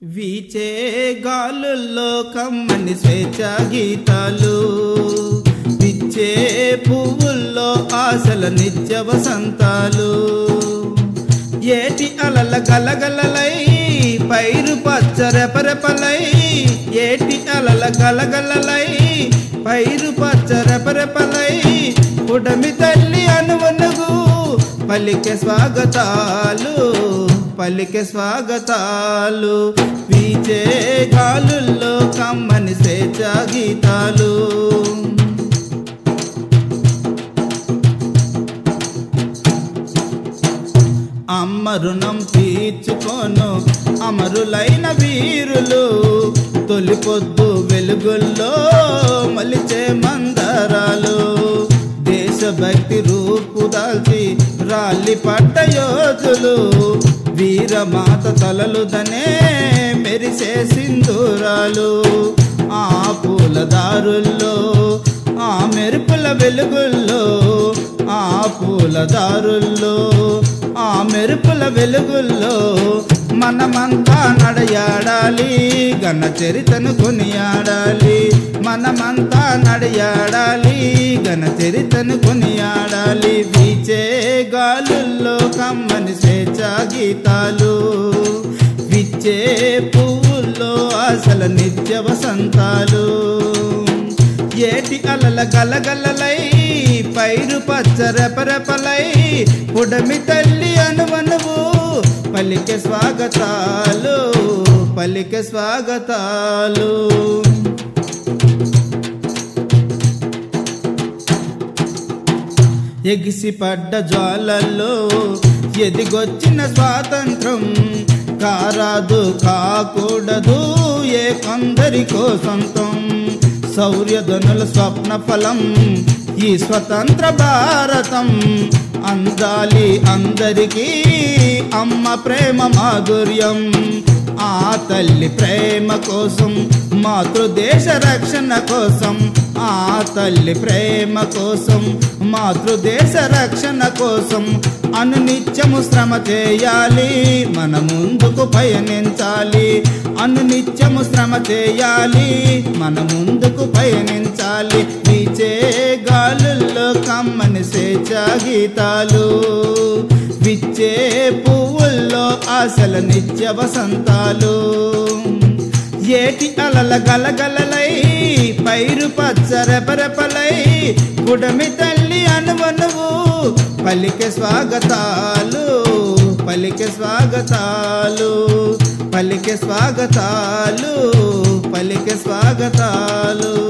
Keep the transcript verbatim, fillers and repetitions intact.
వీచే గాలుల్లో కమ్మని స్వేచ్ఛ గీతాలు, పిచ్చే పువ్వుల్లో ఆశల నిత్య వసంతాలు. ఏటి అలల గలగలలై పైరు పచ్చ రెపరెపలై, ఏటి అలల గలగలలై పైరు పచ్చ రెపరెపలై, పుడమి తల్లి అనువనుగు పలికే స్వాగతాలు, పలికే స్వాగతాలు. వీచే గాలుల్లో కమ్మని స్వేచ్ఛ గీతాలు. అమ్మ రుణం తీర్చుకోను అమరులైన వీరులు, తొలి పొద్దు వెలుగుల్లో మలిచే మందరాలు. దేశభక్తి రూపు దాల్చి రాలి పడ్డ యోధులు, వీరమాత తలలు దనే మెరిసే సింధూరాలు. ఆ పూల దారుల్లో ఆ మెరుపుల వెలుగుల్లో, ఆ పూల దారుల్లో ఆ మెరుపుల వెలుగుల్లో మనమంతా నడయాడాలి, ఘన చరితను కొనియాడాలి. మనమంతా నడయాడాలి, ఘన చరితను కొనియాడాలి. వీచే గాలుల్లో కమ్మని స్వేచ్ఛ గీతాలు, విచ్చే పువ్వుల్లో ఆశల నిత్య వసంతాలు. ఏటి అలల గలగలలై పైరు పచ్చ రెపరెపలై, పుడమి తల్లి అనువనువు పలికే స్వాగతాలు, పలికే స్వాగతాలు. ఎగిసి పడ్డ జ్వాలల్లో ఎదిగొచ్చిన స్వాతంత్రం, కారాదు కాకూడదు ఏ కొందరికో సొంతం. శౌర్యధనుల స్వప్న ఫలం ఈ స్వతంత్ర భారతం, అందాలి అందరికీ అమ్మ ప్రేమ మాధుర్యం. ఆ తల్లి ప్రేమ కోసం, మాతృదేశ రక్షణ కోసం, ఆ తల్లి ప్రేమ కోసం, మాతృదేశ రక్షణ కోసం అనునిత్యము శ్రమ చేయాలి, మన ముందుకు పయనించాలి. అనునిత్యము శ్రమ చేయాలి, మన ముందుకు పయనించాలి. వీచే గాలుల్లో కమ్మని స్వేచ్ఛ గీతాలు, విచ్చే పువ్వుల్లో ఆశల నిత్య వసంతాలు. ఏటి అలల గలగలలై పైరు పచ్చ రెపరెపలై, పుడమి తల్లి అనువనువు పలికే స్వాగతాలు, పలికే స్వాగతాలు, పలికే స్వాగతాలు, పలికే స్వాగతాలు.